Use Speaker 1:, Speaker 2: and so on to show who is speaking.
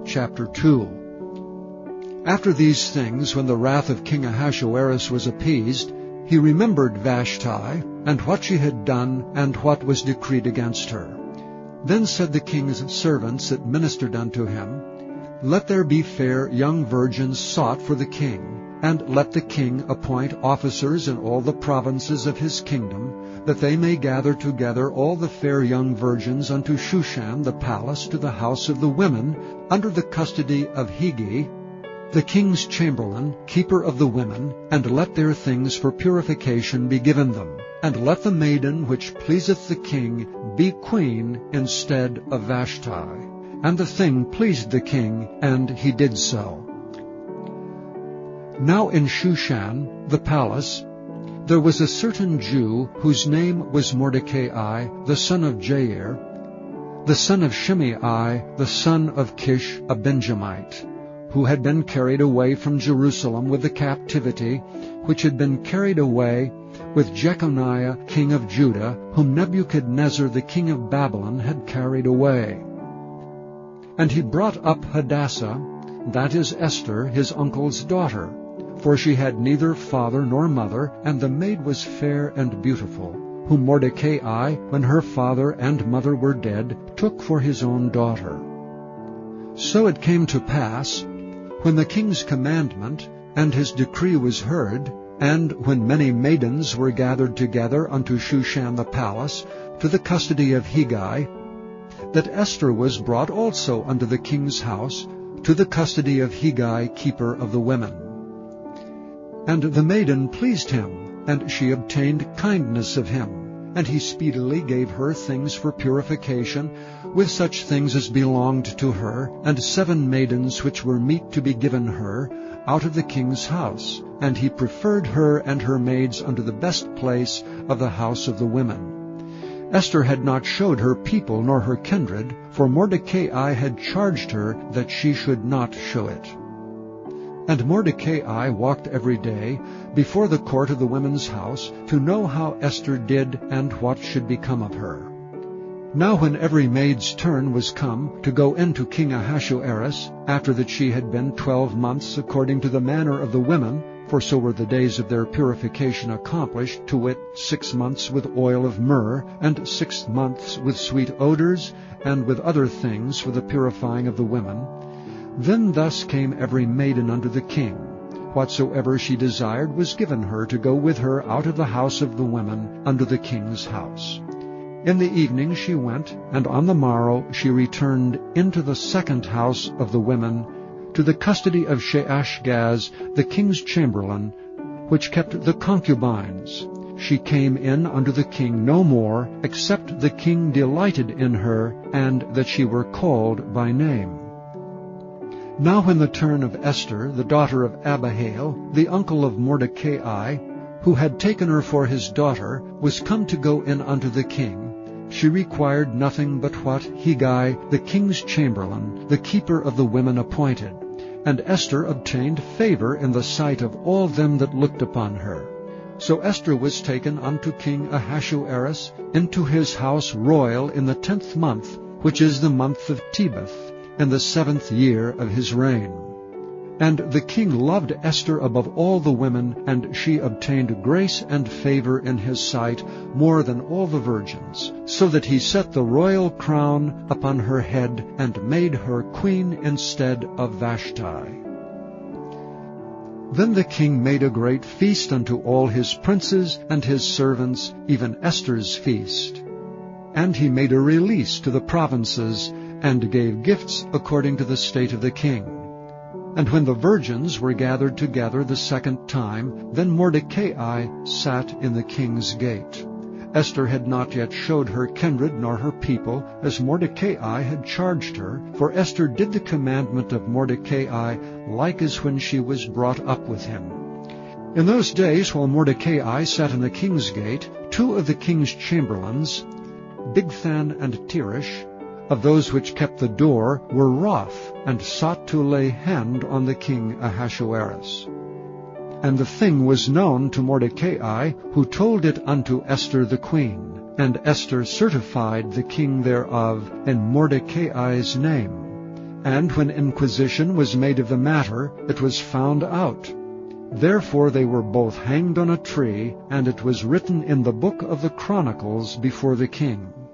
Speaker 1: chapter 2. After these things, when the wrath of King Ahasuerus was appeased, he remembered Vashti, and what she had done, and what was decreed against her. Then said the king's servants that ministered unto him, Let there be fair young virgins sought for the king, and let the king appoint officers in all the provinces of his kingdom, that they may gather together all the fair young virgins unto Shushan the palace to the house of the women, under the custody of Hegai, the king's chamberlain, keeper of the women, and let their things for purification be given them. And let the maiden which pleaseth the king be queen instead of Vashti. And the thing pleased the king, and he did so. Now in Shushan, the palace, there was a certain Jew whose name was Mordecai, the son of Jair, the son of Shimei, the son of Kish, a Benjamite, who had been carried away from Jerusalem with the captivity, which had been carried away with Jeconiah king of Judah, whom Nebuchadnezzar the king of Babylon had carried away. And he brought up Hadassah, that is Esther, his uncle's daughter, for she had neither father nor mother, and the maid was fair and beautiful, whom Mordecai, when her father and mother were dead, took for his own daughter. So it came to pass, when the king's commandment and his decree was heard, and when many maidens were gathered together unto Shushan the palace, to the custody of Hegai, that Esther was brought also unto the king's house, to the custody of Hegai, keeper of the women. And the maiden pleased him, and she obtained kindness of him, and he speedily gave her things for purification, with such things as belonged to her, and 7 maidens which were meet to be given her, out of the king's house, and he preferred her and her maids unto the best place of the house of the women. Esther had not showed her people nor her kindred, for Mordecai had charged her that she should not show it. And Mordecai walked every day before the court of the women's house, to know how Esther did and what should become of her. Now when every maid's turn was come to go in to King Ahasuerus, after that she had been 12 months according to the manner of the women, for so were the days of their purification accomplished, to wit, 6 months with oil of myrrh, and 6 months with sweet odors, and with other things for the purifying of the women, then thus came every maiden unto the king. Whatsoever she desired was given her to go with her out of the house of the women unto the king's house. In the evening she went, and on the morrow she returned into the second house of the women, to the custody of Sheashgaz, the king's chamberlain, which kept the concubines. She came in unto the king no more, except the king delighted in her, and that she were called by name. Now when the turn of Esther, the daughter of Abihail, the uncle of Mordecai, who had taken her for his daughter, was come to go in unto the king, she required nothing but what Hegai, the king's chamberlain, the keeper of the women, appointed. And Esther obtained favor in the sight of all them that looked upon her. So Esther was taken unto King Ahasuerus into his house royal in the 10th month, which is the month of Tebeth, in the 7th year of his reign. And the king loved Esther above all the women, and she obtained grace and favor in his sight more than all the virgins, so that he set the royal crown upon her head, and made her queen instead of Vashti. Then the king made a great feast unto all his princes and his servants, even Esther's feast. And he made a release to the provinces, and gave gifts according to the state of the king. And when the virgins were gathered together the second time, then Mordecai sat in the king's gate. Esther had not yet showed her kindred nor her people, as Mordecai had charged her, for Esther did the commandment of Mordecai, like as when she was brought up with him. In those days, while Mordecai sat in the king's gate, 2 of the king's chamberlains, Bigthan and Teresh, of those which kept the door, were wroth, and sought to lay hand on the king Ahasuerus. And the thing was known to Mordecai, who told it unto Esther the queen. And Esther certified the king thereof in Mordecai's name. And when inquisition was made of the matter, it was found out. Therefore they were both hanged on a tree, and it was written in the book of the Chronicles before the king.